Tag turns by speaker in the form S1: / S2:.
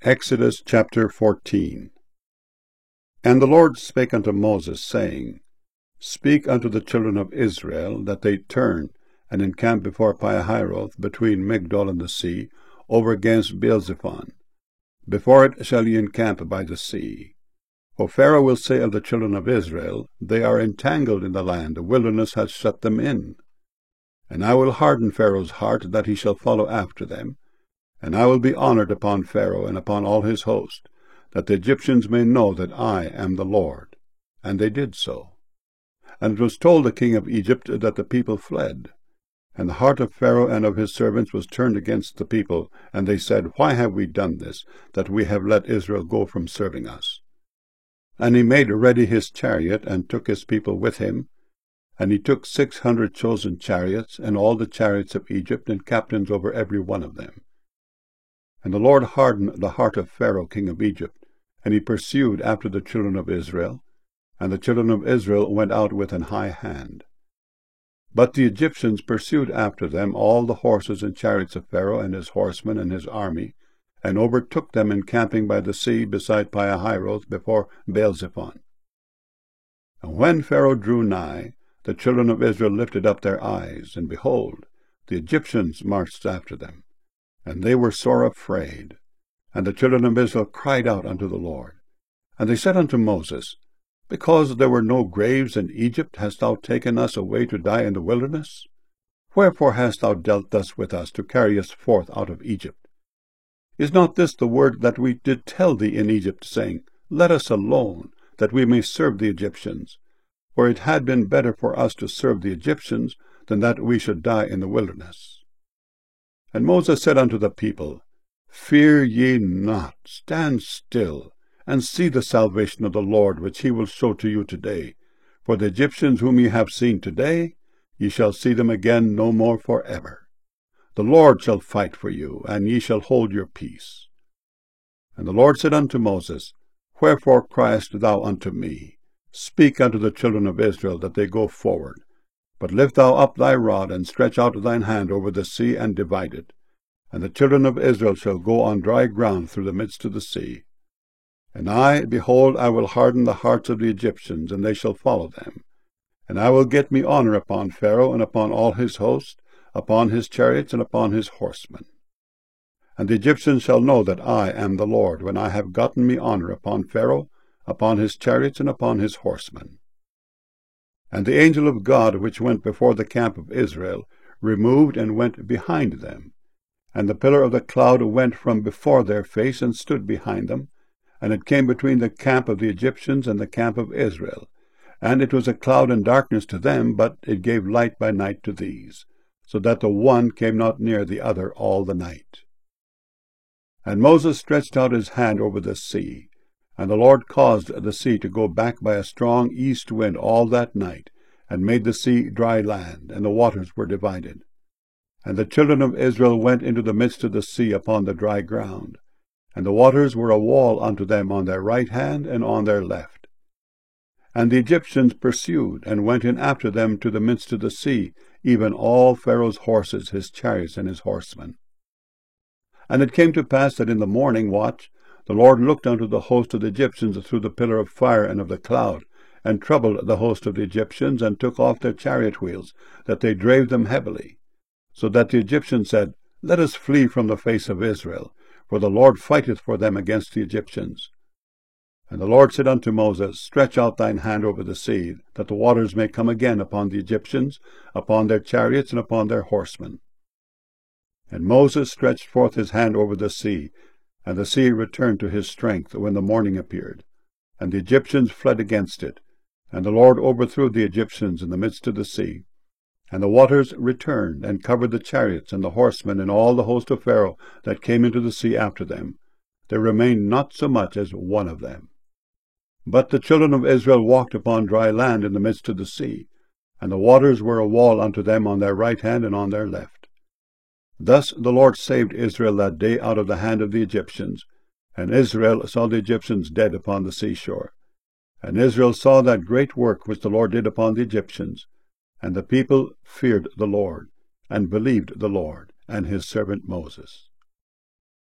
S1: Exodus chapter 14. And the Lord spake unto Moses, saying, Speak unto the children of Israel, that they turn and encamp before Pihahiroth, between Migdol and the sea, over against Baal-zephon. Before it shall ye encamp by the sea. For Pharaoh will say of the children of Israel, They are entangled in the land, the wilderness hath shut them in. And I will harden Pharaoh's heart, that he shall follow after them. And I will be honored upon Pharaoh and upon all his host, that the Egyptians may know that I am the Lord. And they did so. And it was told the king of Egypt that the people fled. And the heart of Pharaoh and of his servants was turned against the people, and they said, Why have we done this, that we have let Israel go from serving us? And he made ready his chariot, and took his people with him. And he took 600 chosen chariots, and all the chariots of Egypt, and captains over every one of them. And the Lord hardened the heart of Pharaoh king of Egypt, and he pursued after the children of Israel, and the children of Israel went out with an high hand. But the Egyptians pursued after them all the horses and chariots of Pharaoh and his horsemen and his army, and overtook them encamping by the sea beside Pihahiroth before Baal-zephon. And when Pharaoh drew nigh, the children of Israel lifted up their eyes, and behold, the Egyptians marched after them. And they were sore afraid. And the children of Israel cried out unto the Lord. And they said unto Moses, Because there were no graves in Egypt, hast thou taken us away to die in the wilderness? Wherefore hast thou dealt thus with us, to carry us forth out of Egypt? Is not this the word that we did tell thee in Egypt, saying, Let us alone, that we may serve the Egyptians? For it had been better for us to serve the Egyptians, than that we should die in the wilderness. And Moses said unto the people, Fear ye not, stand still, and see the salvation of the Lord, which he will show to you today. For the Egyptians whom ye have seen today, ye shall see them again no more forever. The Lord shall fight for you, and ye shall hold your peace. And the Lord said unto Moses, Wherefore criest thou unto me? Speak unto the children of Israel, that they go forward. But lift thou up thy rod, and stretch out thine hand over the sea, and divide it. And the children of Israel shall go on dry ground through the midst of the sea. And I, behold, I will harden the hearts of the Egyptians, and they shall follow them. And I will get me honor upon Pharaoh, and upon all his host, upon his chariots, and upon his horsemen. And the Egyptians shall know that I am the Lord, when I have gotten me honor upon Pharaoh, upon his chariots, and upon his horsemen. And the angel of God, which went before the camp of Israel, removed and went behind them. And the pillar of the cloud went from before their face, and stood behind them. And it came between the camp of the Egyptians and the camp of Israel. And it was a cloud and darkness to them, but it gave light by night to these, so that the one came not near the other all the night. And Moses stretched out his hand over the sea, and the Lord caused the sea to go back by a strong east wind all that night, and made the sea dry land, and the waters were divided. And the children of Israel went into the midst of the sea upon the dry ground, and the waters were a wall unto them on their right hand and on their left. And the Egyptians pursued, and went in after them to the midst of the sea, even all Pharaoh's horses, his chariots, and his horsemen. And it came to pass that in the morning watch the Lord looked unto the host of the Egyptians through the pillar of fire and of the cloud, and troubled the host of the Egyptians, and took off their chariot wheels, that they drave them heavily. So that the Egyptians said, Let us flee from the face of Israel, for the Lord fighteth for them against the Egyptians. And the Lord said unto Moses, Stretch out thine hand over the sea, that the waters may come again upon the Egyptians, upon their chariots, and upon their horsemen. And Moses stretched forth his hand over the sea, and the sea returned to his strength when the morning appeared. And the Egyptians fled against it, and the Lord overthrew the Egyptians in the midst of the sea. And the waters returned, and covered the chariots, and the horsemen, and all the host of Pharaoh that came into the sea after them. There remained not so much as one of them. But the children of Israel walked upon dry land in the midst of the sea, and the waters were a wall unto them on their right hand and on their left. Thus the Lord saved Israel that day out of the hand of the Egyptians, and Israel saw the Egyptians dead upon the seashore. And Israel saw that great work which the Lord did upon the Egyptians, and the people feared the Lord, and believed the Lord and his servant Moses.